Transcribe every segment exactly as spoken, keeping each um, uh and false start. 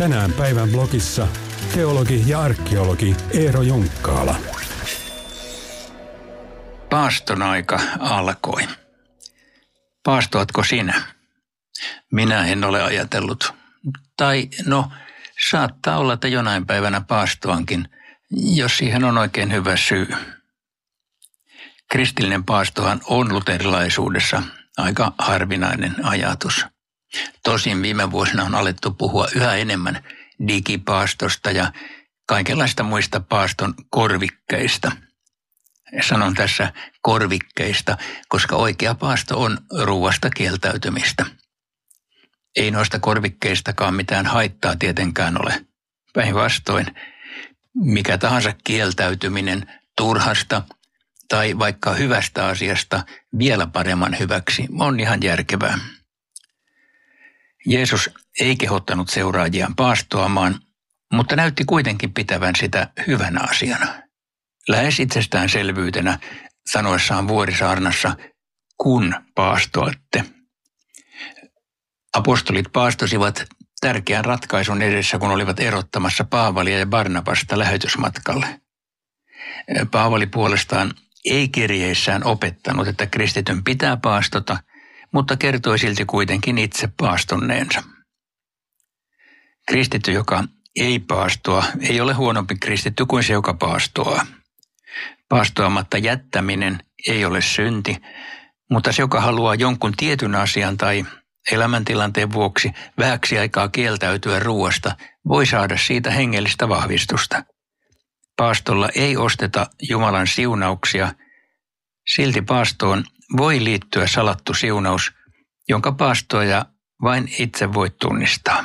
Tänään päivän blogissa teologi ja arkeologi Eero Junkkaala. Paaston aika alkoi. Paastoatko sinä? Minä en ole ajatellut. Tai no, saattaa olla, että jonain päivänä paastoankin, jos siihen on oikein hyvä syy. Kristillinen paastohan on luterilaisuudessa aika harvinainen ajatus. Tosin viime vuosina on alettu puhua yhä enemmän digipaastosta ja kaikenlaista muista paaston korvikkeista. Sanon tässä korvikkeista, koska oikea paasto on ruuasta kieltäytymistä. Ei noista korvikkeistakaan mitään haittaa tietenkään ole. Päinvastoin, mikä tahansa kieltäytyminen turhasta tai vaikka hyvästä asiasta vielä paremman hyväksi on ihan järkevää. Jeesus ei kehottanut seuraajiaan paastoamaan, mutta näytti kuitenkin pitävän sitä hyvänä asiana. Lähes itsestäänselvyytenä sanoessaan vuorisaarnassa, kun paastoatte. Apostolit paastosivat tärkeän ratkaisun edessä, kun olivat erottamassa Paavalia ja Barnabasta lähetysmatkalle. Paavali puolestaan ei kirjeissään opettanut, että kristityn pitää paastota, mutta kertoi silti kuitenkin itse paastonneensa. Kristitty, joka ei paastoa, ei ole huonompi kristitty kuin se, joka paastoaa. Paastoamatta jättäminen ei ole synti, mutta se, joka haluaa jonkun tietyn asian tai elämäntilanteen vuoksi vähäksi aikaa kieltäytyä ruuasta, voi saada siitä hengellistä vahvistusta. Paastolla ei osteta Jumalan siunauksia, silti paastoon voi liittyä salattu siunaus, jonka paastoja vain itse voi tunnistaa.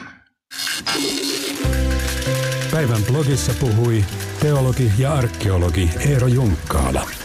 Päivän blogissa puhui teologi ja arkeologi Eero Junkkaala.